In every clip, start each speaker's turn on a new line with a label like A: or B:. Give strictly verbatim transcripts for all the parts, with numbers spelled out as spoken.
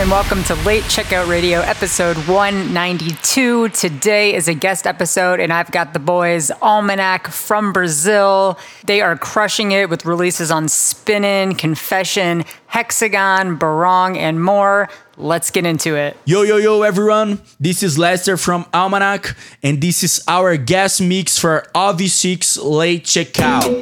A: and welcome to Late Checkout Radio, episode one ninety-two. Today is a guest episode, and I've got the boys Almanac from Brazil. They are crushing it with releases on Spinnin', Confession, Hexagon, Barong, and more. Let's get into it.
B: Yo, yo, yo, everyone. This is Lester from Almanac, and this is our guest mix for O V six Late Checkout.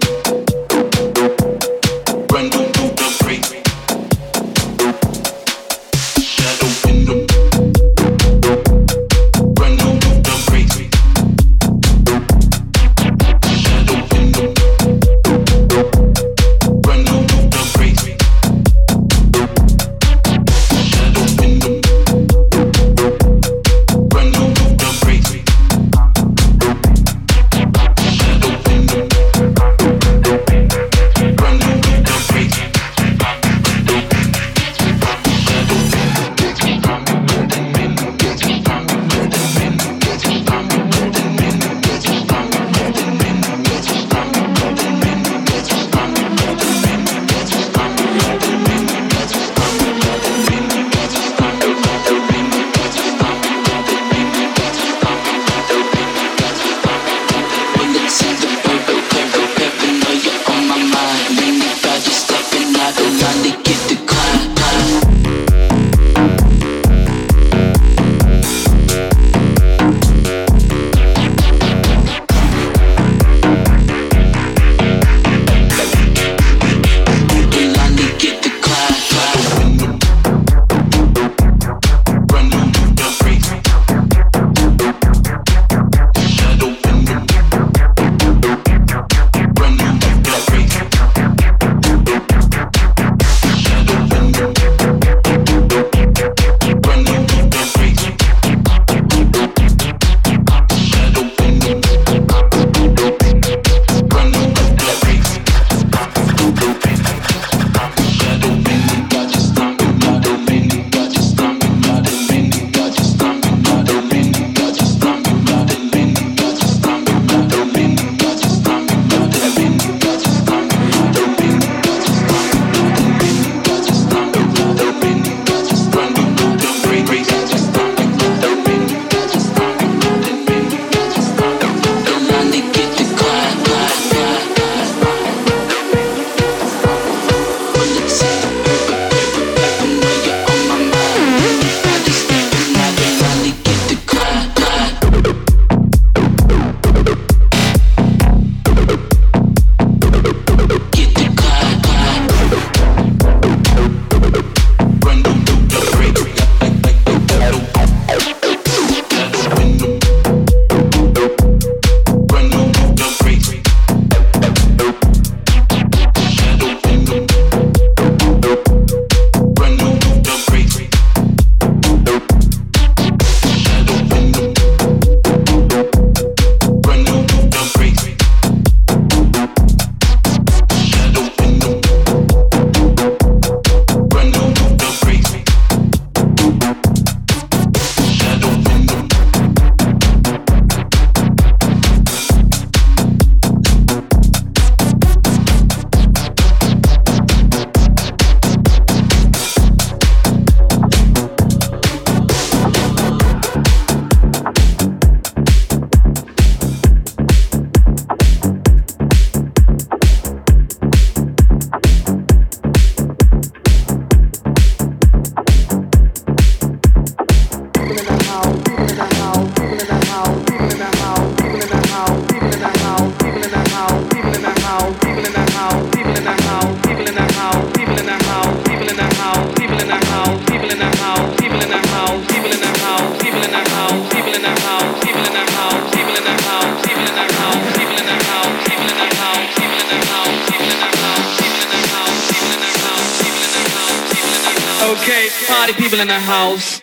C: Okay, party people in the house.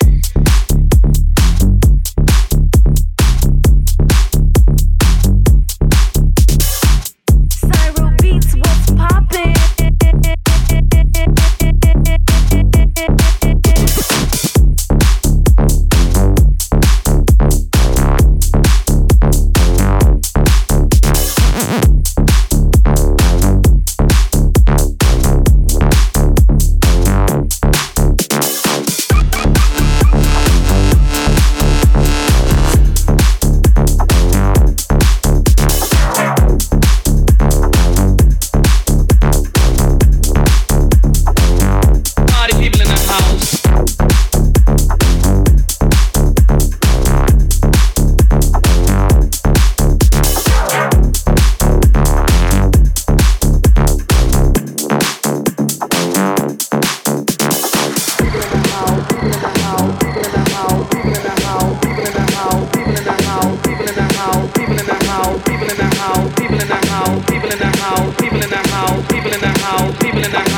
D: Cyro Beats, what's poppin'?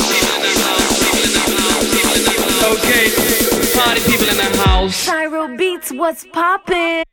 C: Okay, party people in the house.
D: Gyro Beats, what's poppin'?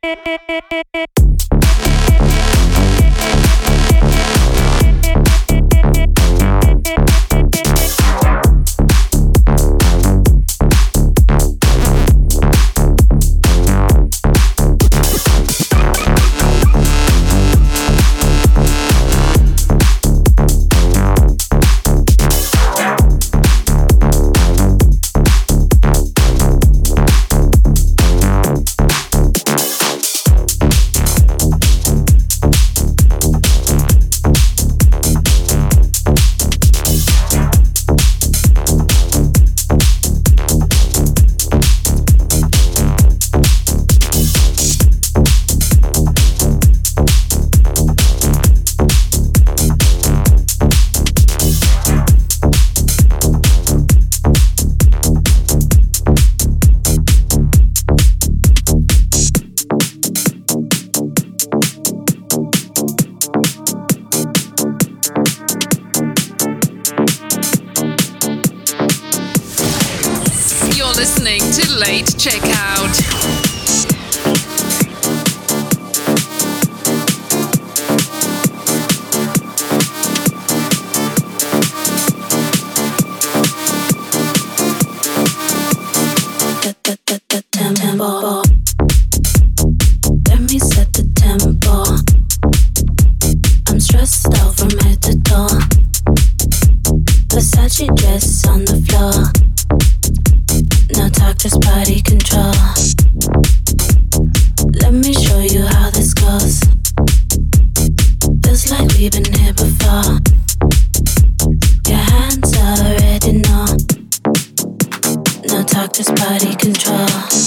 E: Listening to Late Checkout.
F: Let me set the tempo. I'm stressed out from head to toe. Versace dress on the floor. No talk, just body control. Let me show you how this goes. Feels like we've been here before. Your hands already know. No talk, just body control.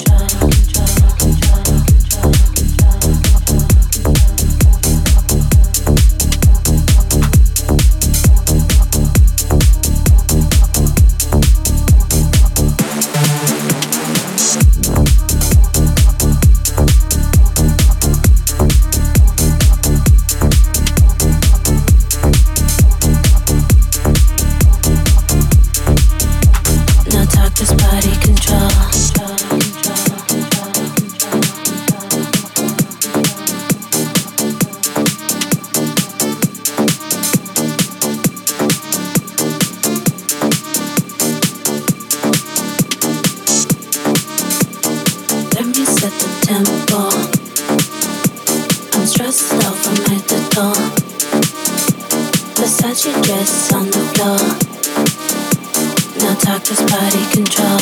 F: Versace dress on the floor. Now talk, just body control.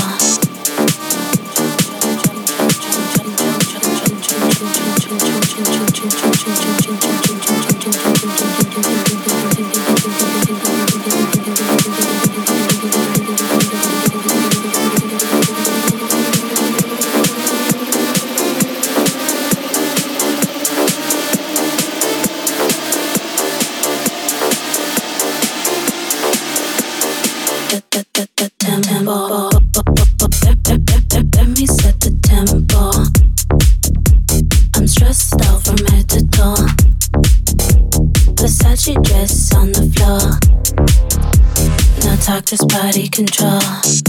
F: Let me set the tempo. I'm stressed out from head to toe. Versace dress on the floor. Now talk, just body control.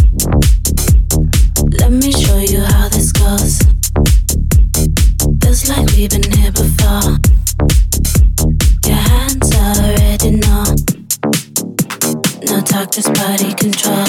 F: Let me show you how this goes. Feels like we've been here before. Your hands already know. No talk, just body control.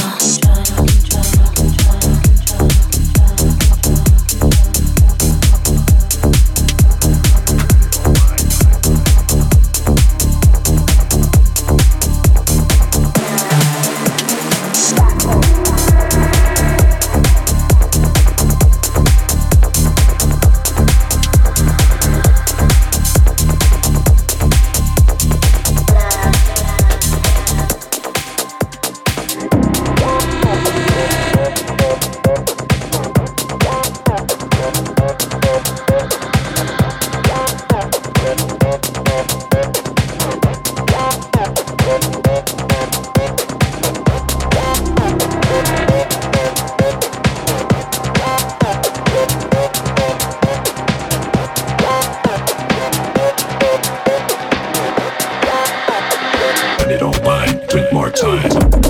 G: Turn it on mine, drink more time.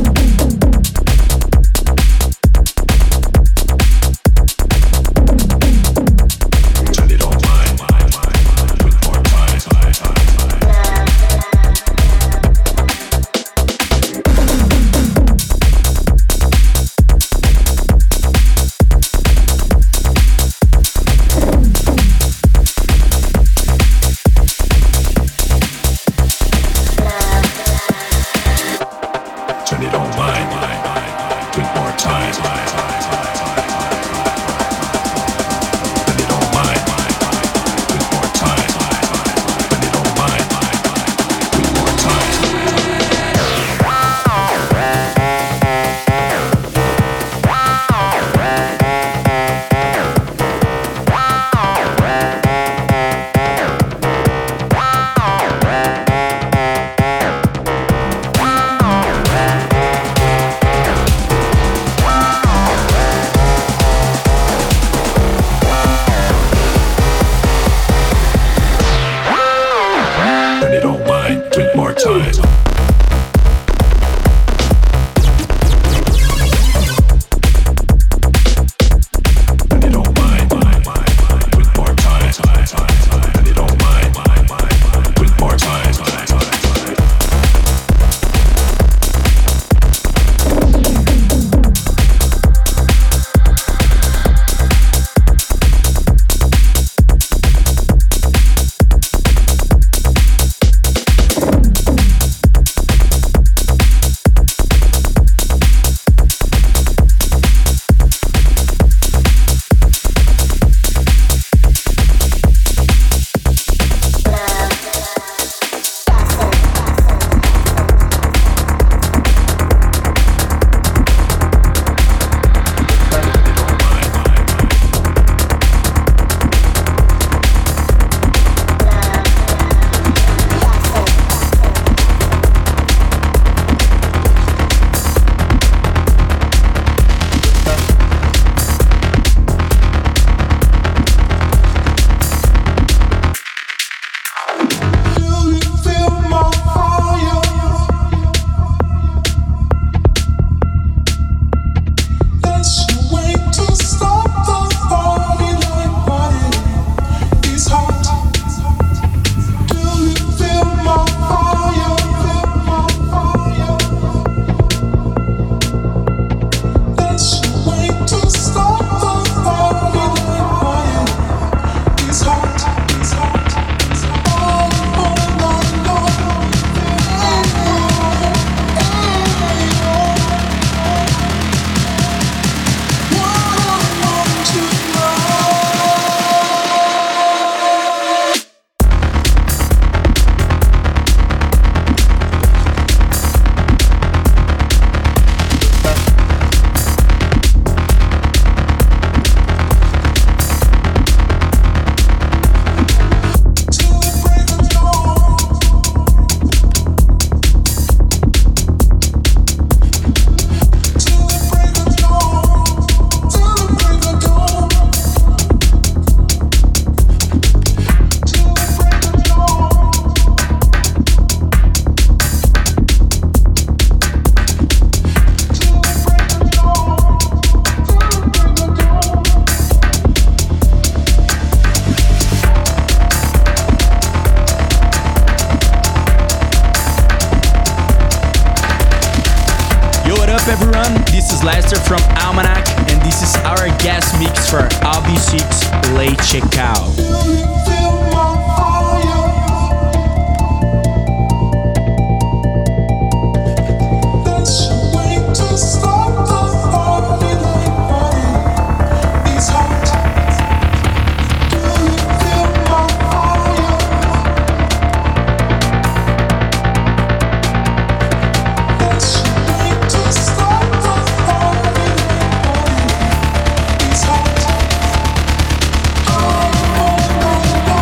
B: Lester from Almanac, and this is our guest mix for R B six Late Checkout.
H: Oh,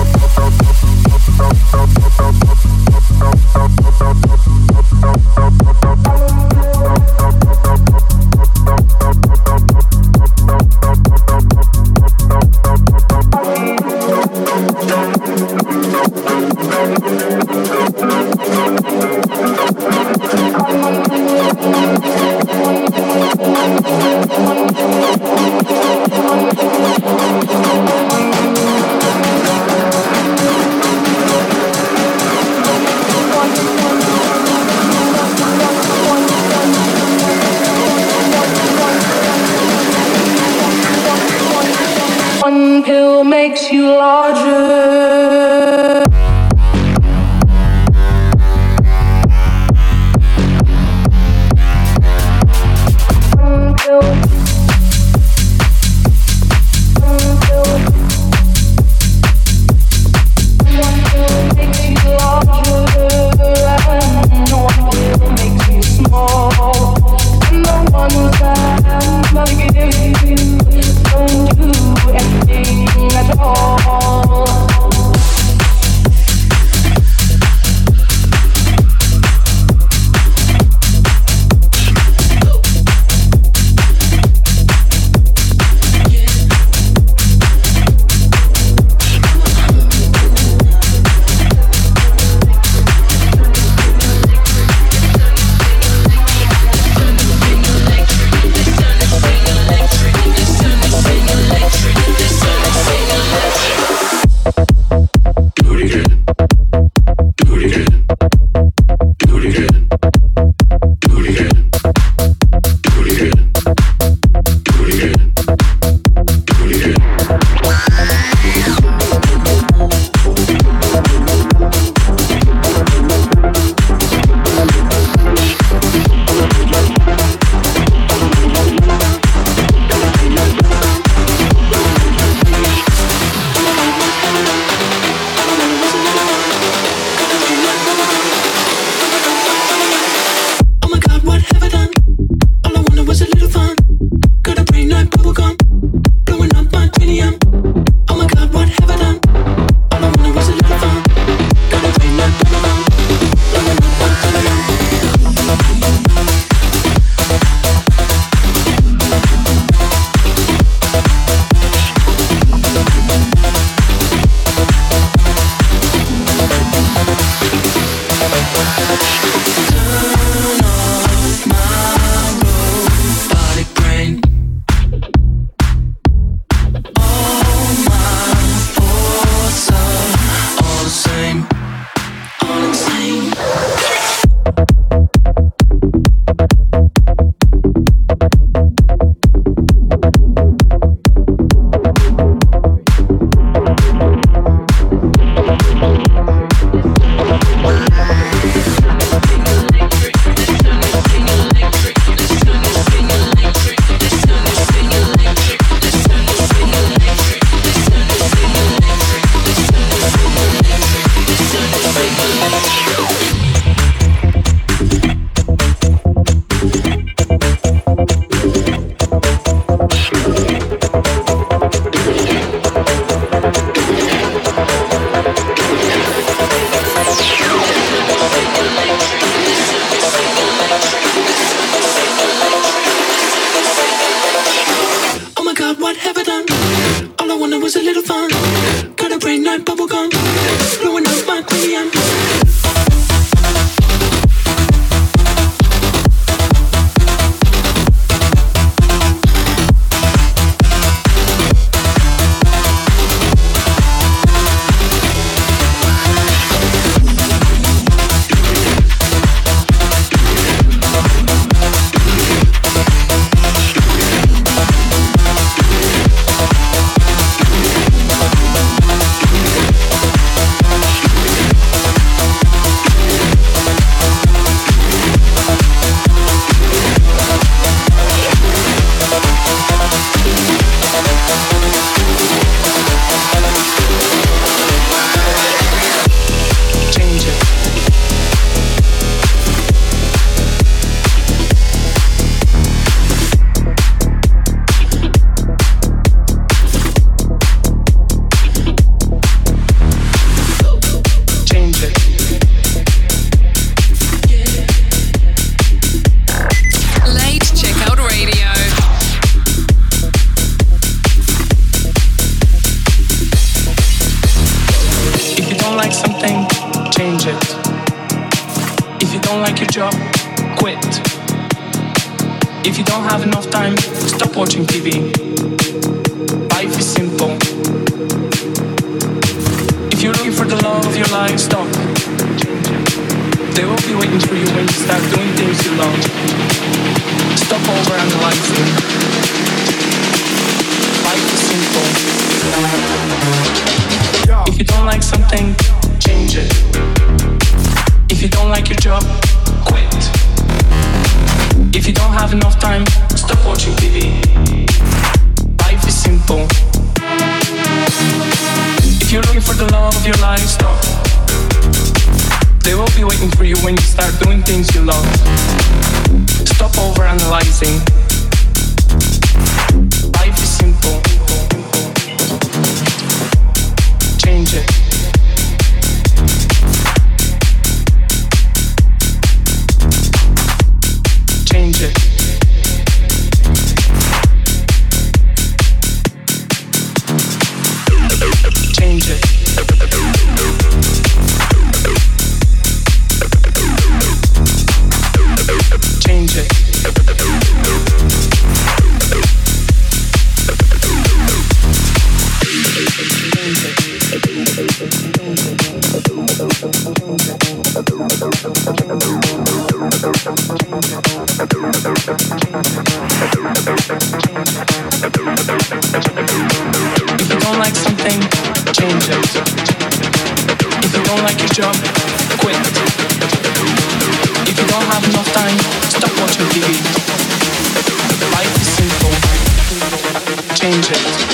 H: you makes you larger.
I: If you don't have enough time, stop watching T V. Life is simple. If you're looking for the love of your life, stop. They will be waiting for you when you start doing things you love. Stop over analyzing. Life is simple. If you don't like something, change it. If you don't like your job, quit. If you don't have enough time, stop watching T V. Life is simple. If you're looking for the love of your life, stop. They will be waiting for you when you start doing things you love. Stop overanalyzing. Life is simple. Change it. Change it. Change it. Change it. If you don't like something, change it. If you don't like your job, quit. If you don't have enough time, stop watching T V. Life is simple. Change it.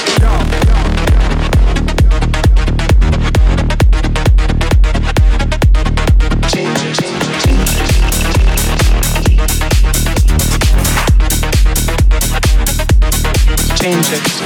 I: Change it.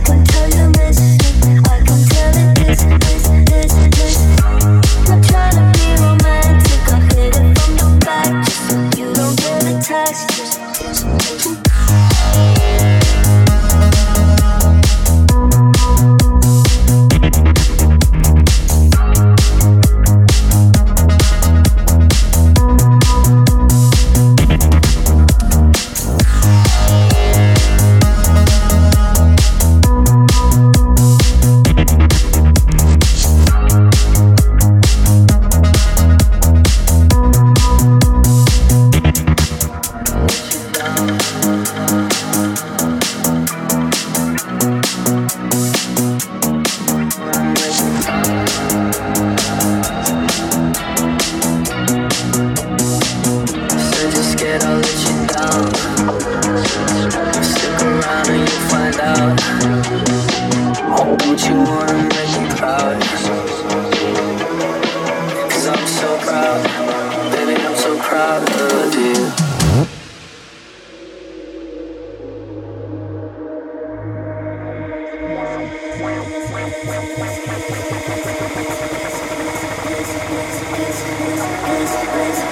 H: Trying to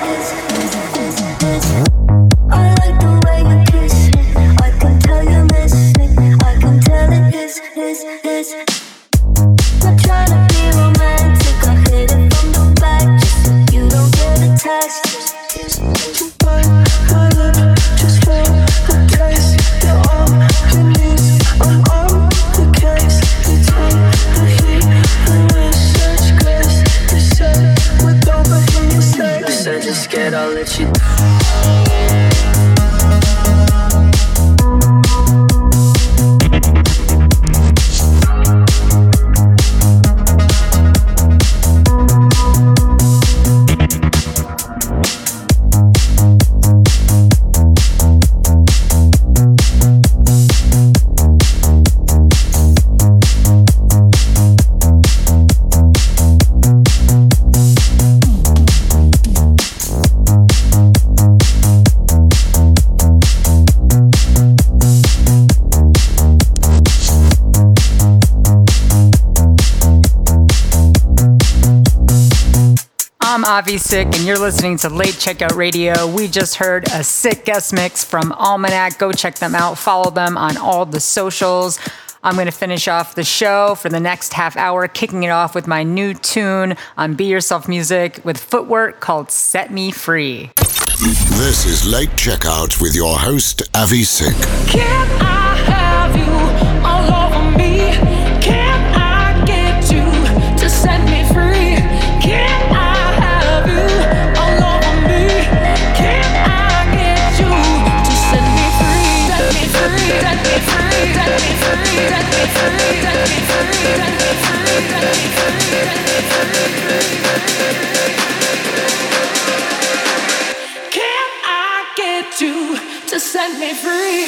A: Avi Sick, and you're listening to Late Checkout Radio. We just heard a sick guest mix from Almanac. Go check them out. Follow them on all the socials. I'm going to finish off the show for the next half hour, kicking it off with my new tune on Be Yourself Music with Footwork called Set Me Free.
H: This is Late Checkout with your host, Avi Sick.
I: Can I have you all over me? Can I get you to set me free? Can I have you all over me? Can I get you to set me free? Set me free, set me free, set me free, set me free, set me free, set me free, set me free, set me free. Can I get you to set me free?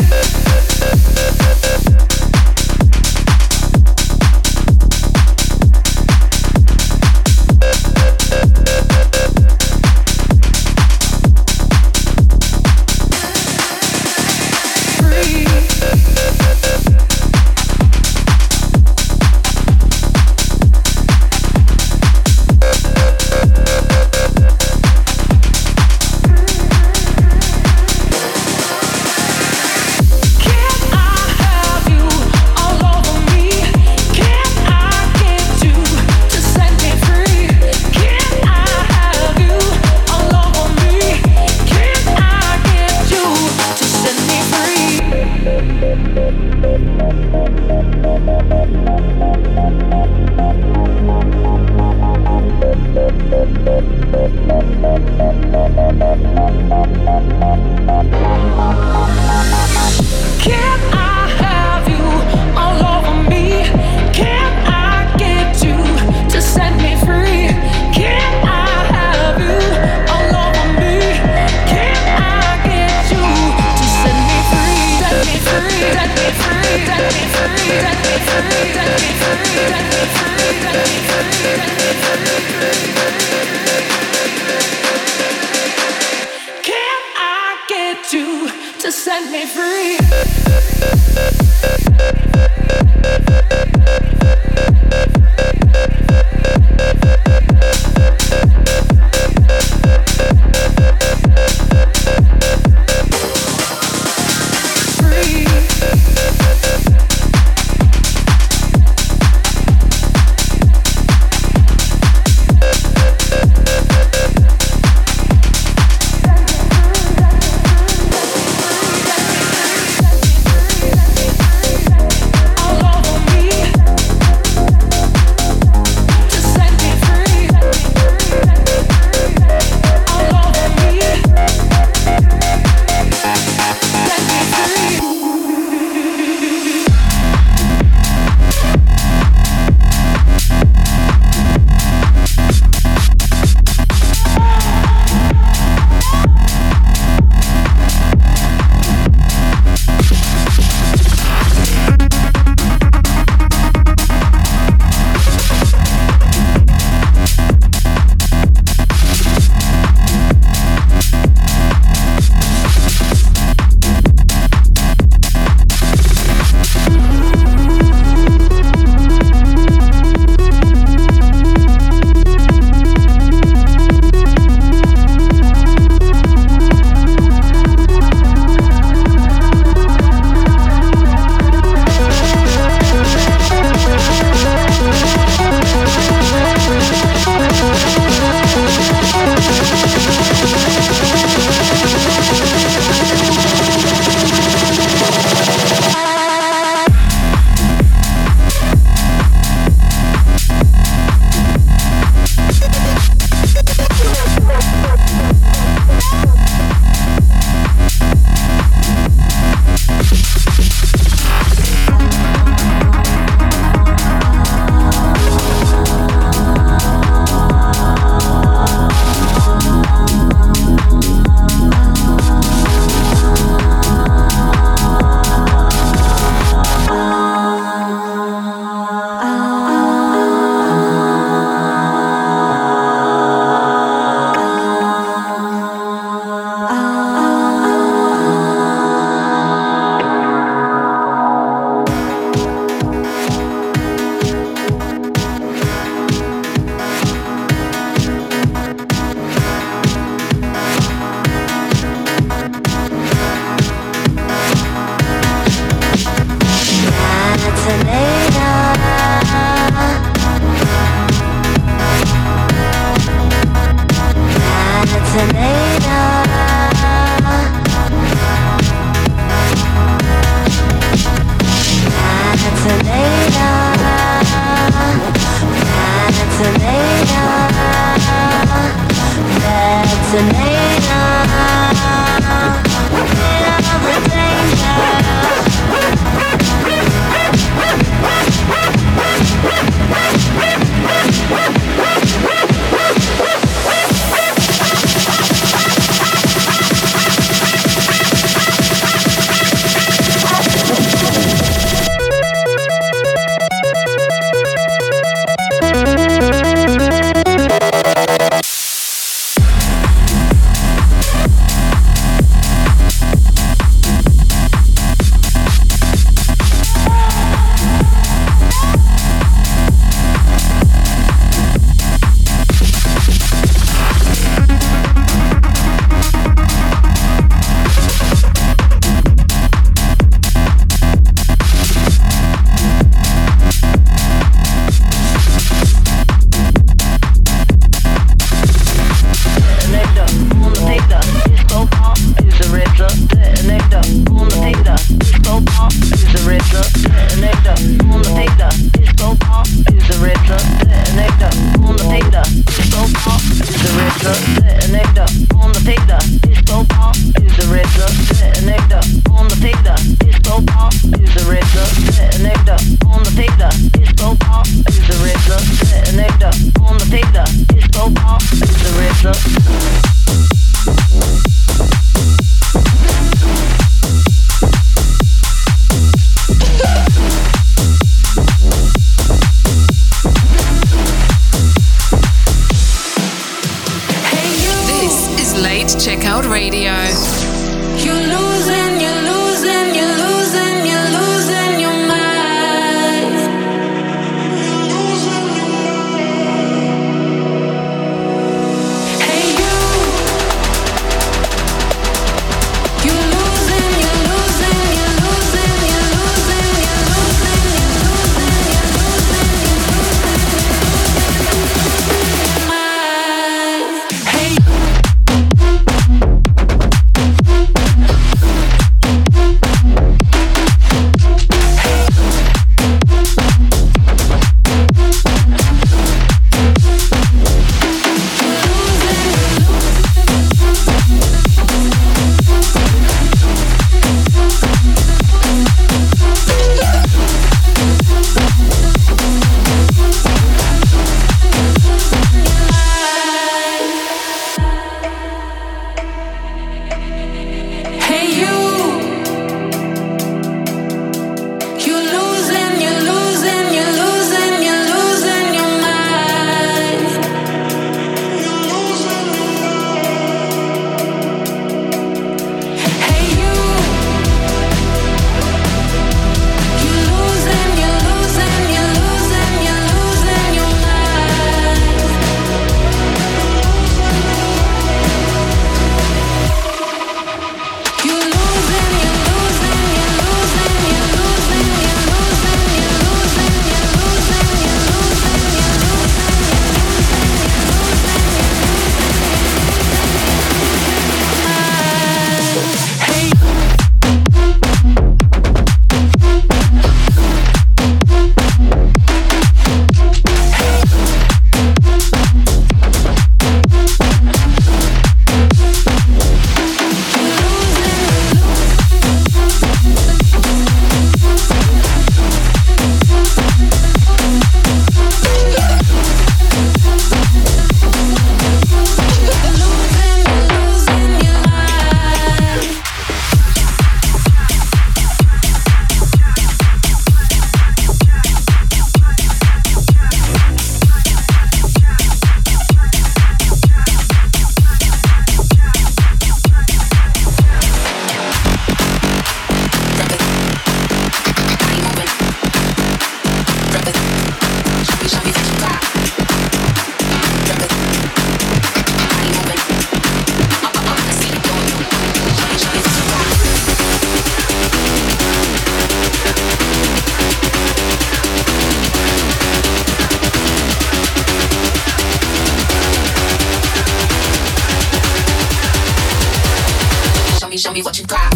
J: show me what you got.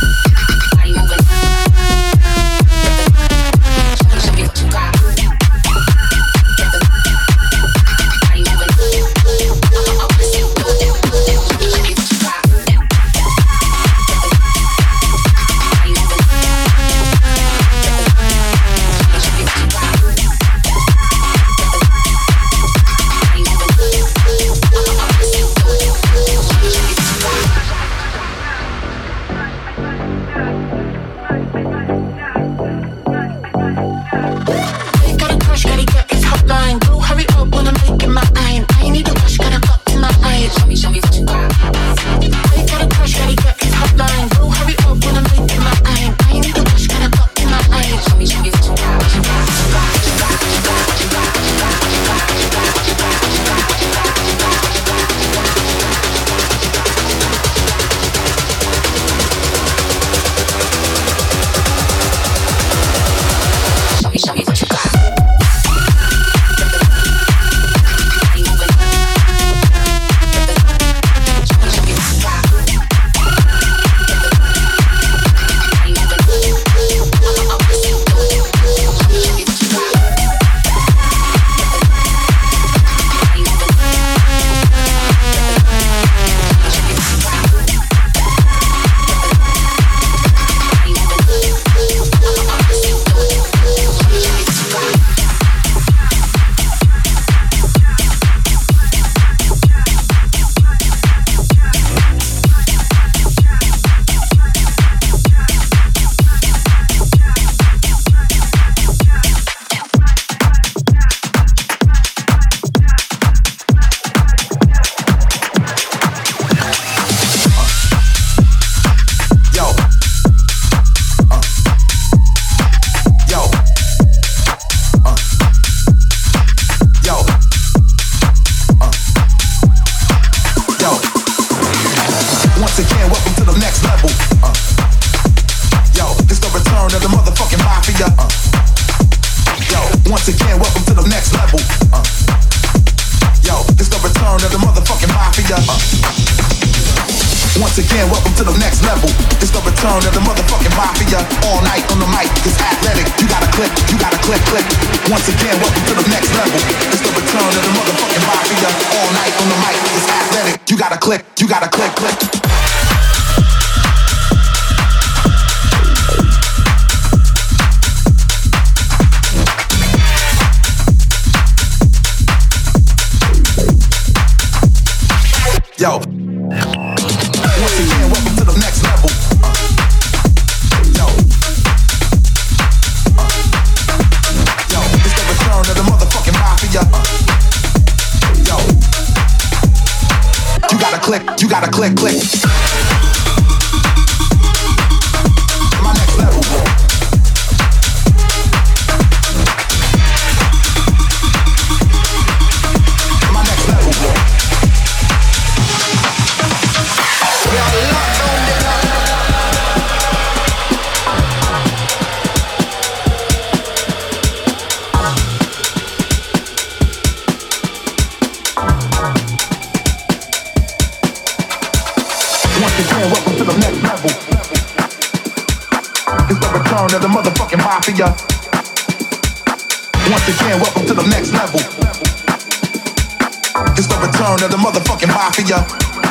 J: Show me what you got. Once again, welcome to the next level. Uh. Yo, it's the return of the motherfucking mafia. Uh. Once again, welcome to the next level. It's the return of the motherfucking mafia. All night on the mic, it's athletic. You gotta click, you gotta click, click. Once again, welcome to the next level. It's the return of the motherfucking mafia. All night on the mic, it's athletic. You gotta click, you gotta click, click. Yo, once again, welcome to the next level. Uh, yo, uh, yo, it's the return of the motherfucking mafia. Uh, yo, you gotta click, you gotta click, click. My next level. My next level. Welcome to the next level. It's the return of the motherfucking mafia. Once again, welcome to the next level. It's the return of the motherfucking mafia.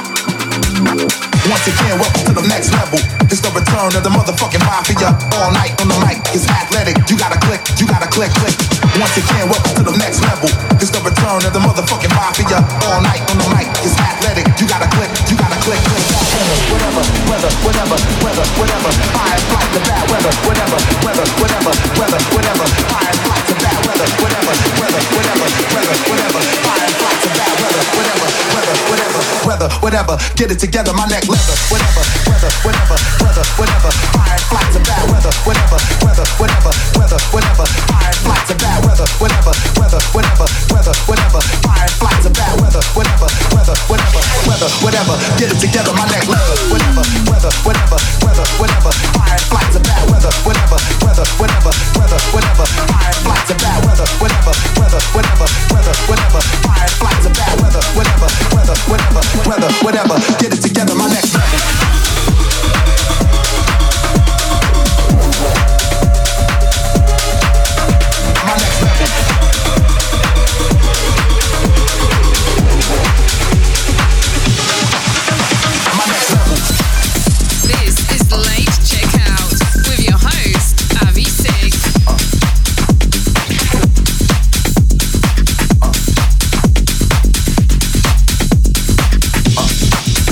J: Once again, welcome to the next level. It's the return of the motherfucking mafia. All night on the mic, it's athletic. You gotta click, you gotta click, click. Once again, welcome to the next level. It's the return of the motherfucking mafia. All night on the mic, it's athletic. You gotta click, you gotta click, click. Whatever, weather, whatever, weather, whatever. High flight to bad weather, whatever, weather, whatever, weather, whatever. High flight to bad weather, whatever, weather, whatever, weather, whatever. High flight to bad weather, whatever, weather, whatever, weather, whatever. Get it together, my neck leather, whatever, weather, whatever, weather, whatever. High flight to bad weather, whatever, weather, whatever, weather, whatever. High flight to bad weather, whatever, weather, whatever, weather, whatever. High flight to bad weather, whatever, weather, whatever, weather, whatever. Get it together, my neck leather, whatever, weather, whatever, weather, whatever. High flight to bad weather, whatever, weather, whatever, weather, whatever. High flight to bad weather, whatever, weather, whatever, weather, whatever. High flight to bad weather, whatever, weather, whatever, weather, whatever. Get it together, my neck leather. My next level. My next level.
E: This is Late Checkout with your host, Avi Sig.
J: Uh. Uh. Uh.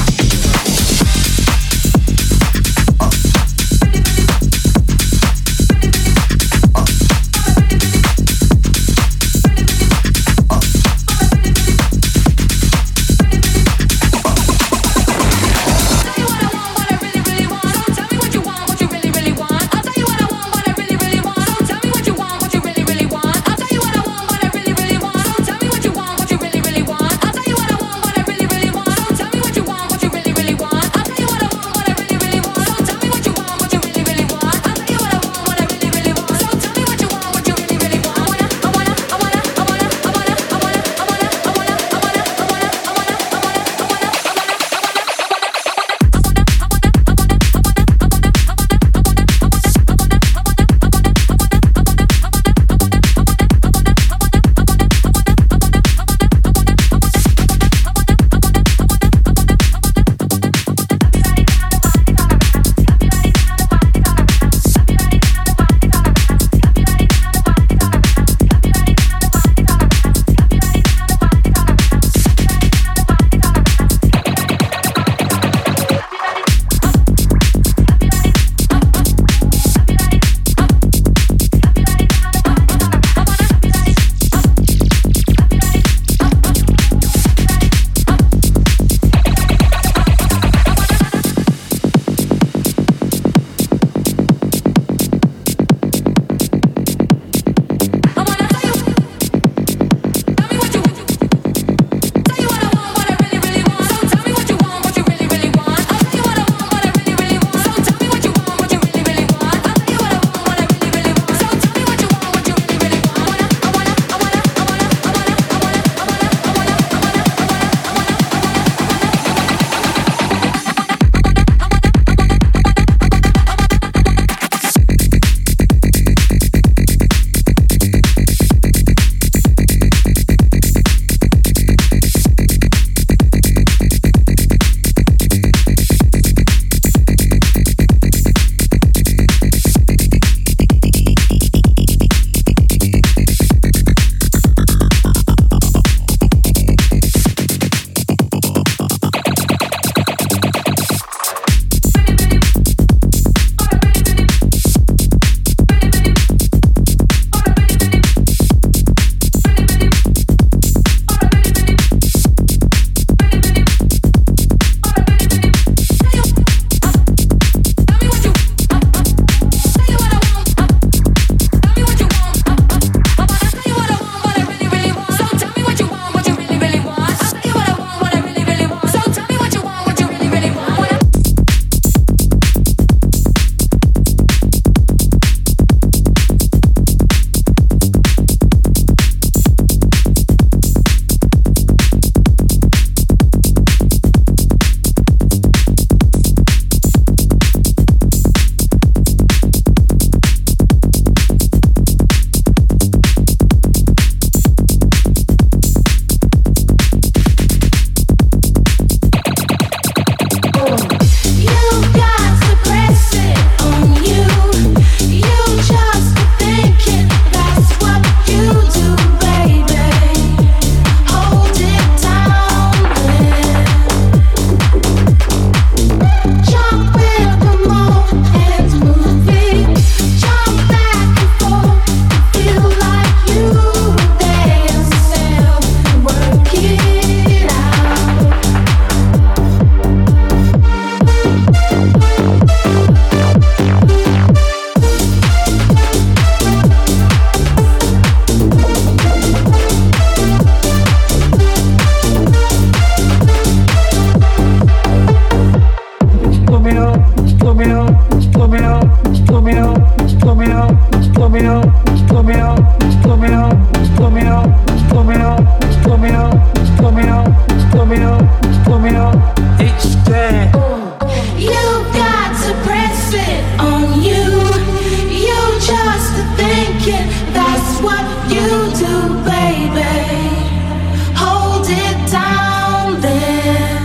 K: do, baby. Hold it down there.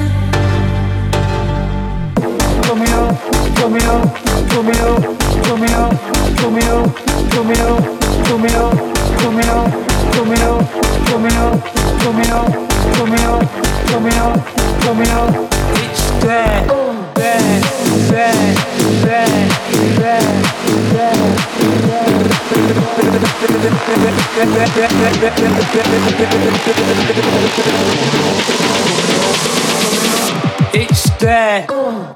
I: Romeo, Romeo, Romeo, Romeo, Romeo, Romeo, Romeo, Romeo, Romeo, Romeo, Romeo, Romeo, Romeo, Romeo. It's that, that, that, that, that, that. It's that.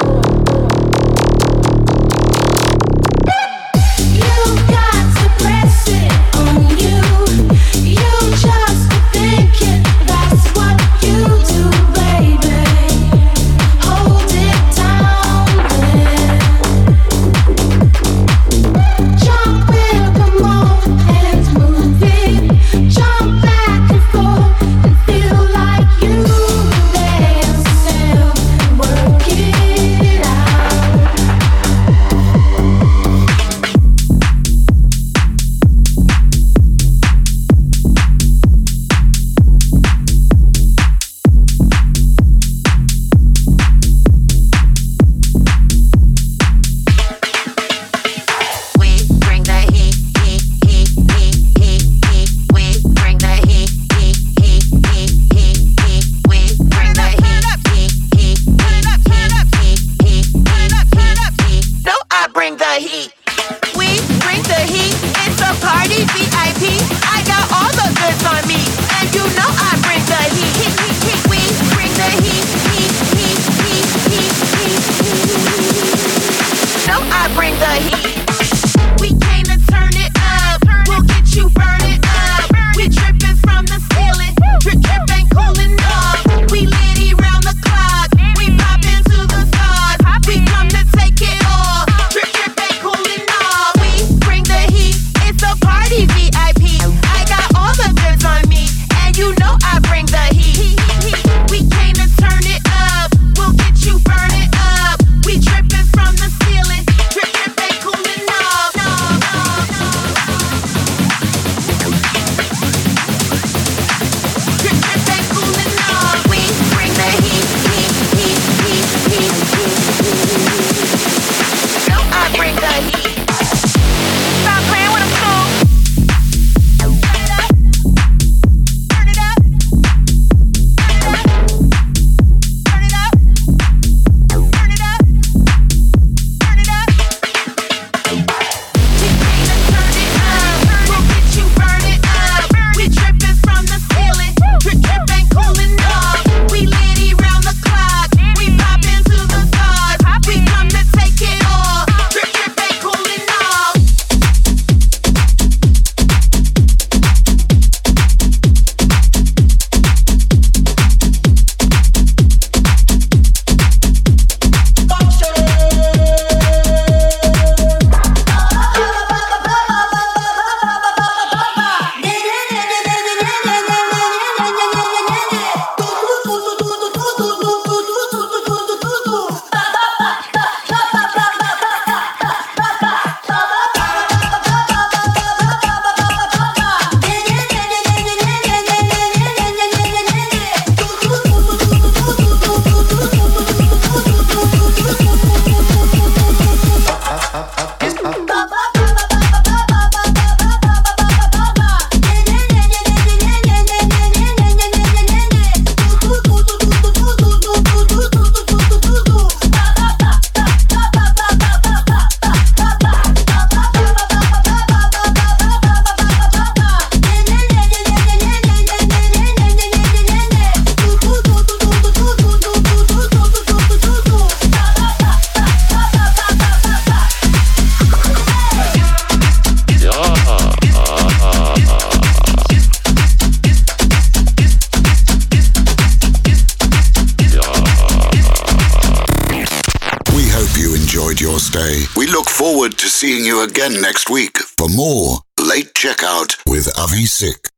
H: Stay. We look forward to seeing you again next week for more Late Checkout with Avi Sick.